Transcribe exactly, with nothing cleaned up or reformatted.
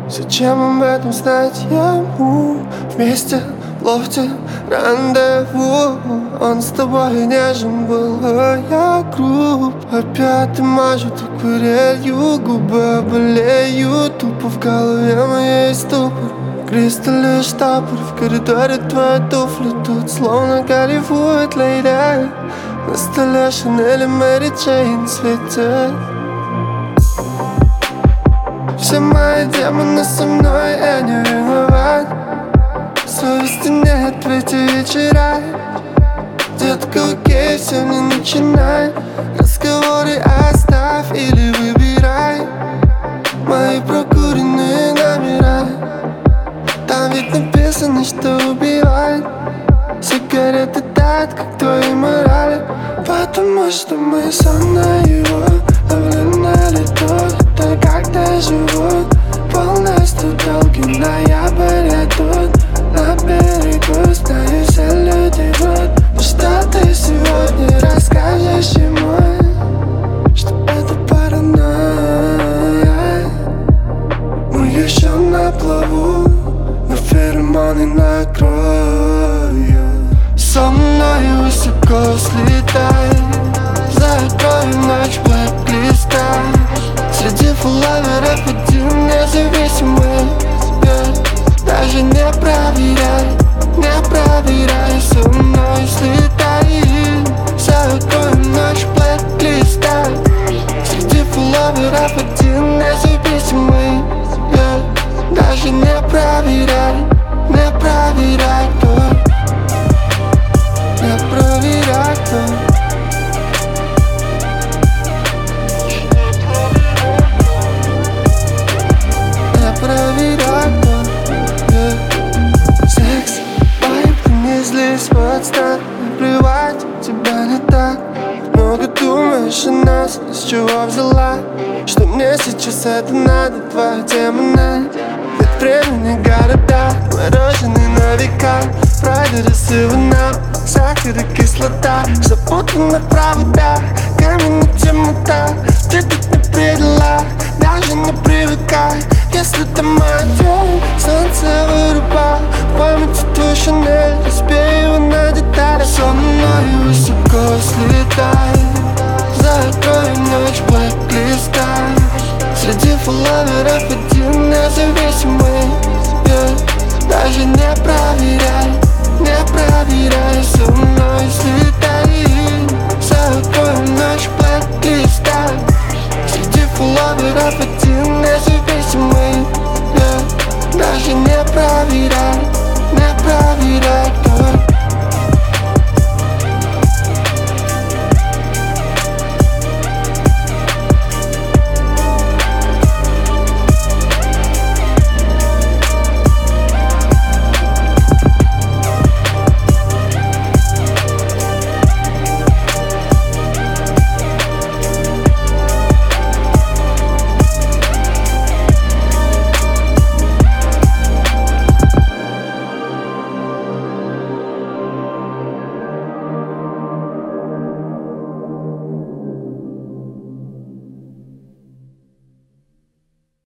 Зачем об этом знать ему? Вместе в лофте рандеву. Он с тобой нежен был, а я груб. Опять ты мажут акварелью, губы болеют. Тупо в голове моей ступор. Кристалли штапор, в коридоре твои туфли. Тут словно Голливуд, лейда. На столе Шанель и Мэри Джейн светят. Все мои демоны со мной, я не виноват. Совести нет в эти вечера. Детка, окей, все не начинай. Разговоры оставь или выбирай мои прокуренные номера. Там ведь написано, что убивает. Сигареты тают, как твои морали. Потому что мы сон на его ловлю на лету. Это когда живут полностью долги. Ноябрь, я тут на берегу. Знаю, все люди врут. Но что ты сегодня расскажешь ему? Что это паранойя. Мы еще на плаву, но феромоны накроют. Со мной высоко слетай. Закрою ночь блэк-листа. Среди фуллаверов один независимый. Даже не проверяй, не проверяй. Со мной слетай. Закрою ночь блэк-листа. Среди фуллаверов один независимый. Даже не проверяй, не проверяй, кто. Не проверяй, кто. Проверяй, кто, yeah. Секс, вайб, ты не злись, подстань. Плевать, тебя не так много думаешь о нас. С чего взяла, что мне сейчас это надо? Твоя тема на нет времени, города мороженые на века. Прайдеры с Иваном, сахар и кислота. Запутаны в проводах, камень и темнота. Ты тут не предала, даже не привыкай. Если ты мой, солнце вырубай. В памяти твой Шанель, разбей его на детали. Со мной высоко слетай. Закрою ночь блэк-листа. Среди фуллаверов один независимый. Yeah. Даже не про